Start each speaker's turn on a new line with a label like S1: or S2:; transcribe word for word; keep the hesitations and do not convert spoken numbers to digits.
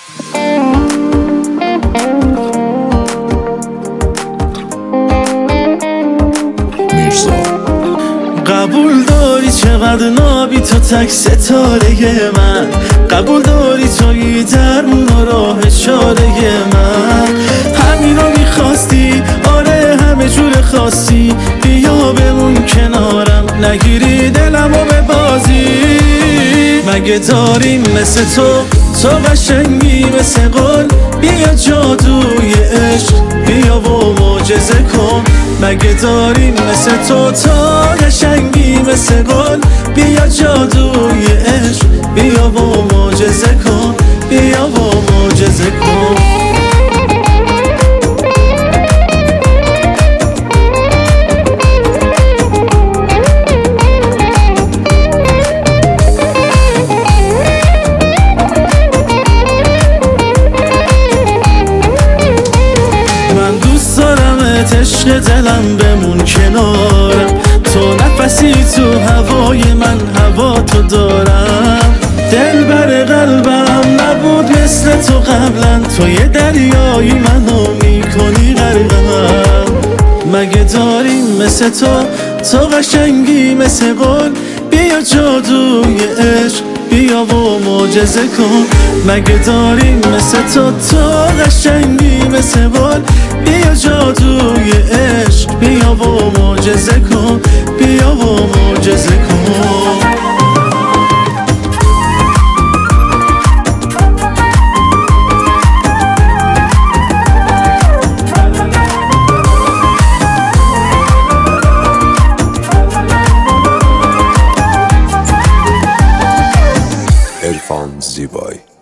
S1: قبول داری چقدر نابی تو تک ستاره من، قبول داری تویی درمون و راه چاره من. همین رو میخواستی، آره همه جور خواستی، بیا بمون کنارم نگیری دلمو به بازی. مگه داریم مثل تو، تو قشنگی مثل گل، بیا جادوی عشق بیا و معجزه کن. مگه داریم مثل تو، تو قشنگی مثل گل، بیا جادوی عشق بیا و معجزه کن، بیا و معجزه کن. عشق دلم بمون کنارم، تو نفسی تو هوای من، هوا تو دارم. دل بر قلبم نبود مثل تو قبلا، تو یه دریایی منو میکنی غرقم. مگه داریم مثل تو، تو قشنگی مثل گل، بیا جادوی عشق بیا و معجزه کن. مگه داریم مثل تو، تو قشنگی مثل گل، بیا جادوی عشق بیا و معجزه کن، بیا و معجزه کن.
S2: عرفان زیبایی.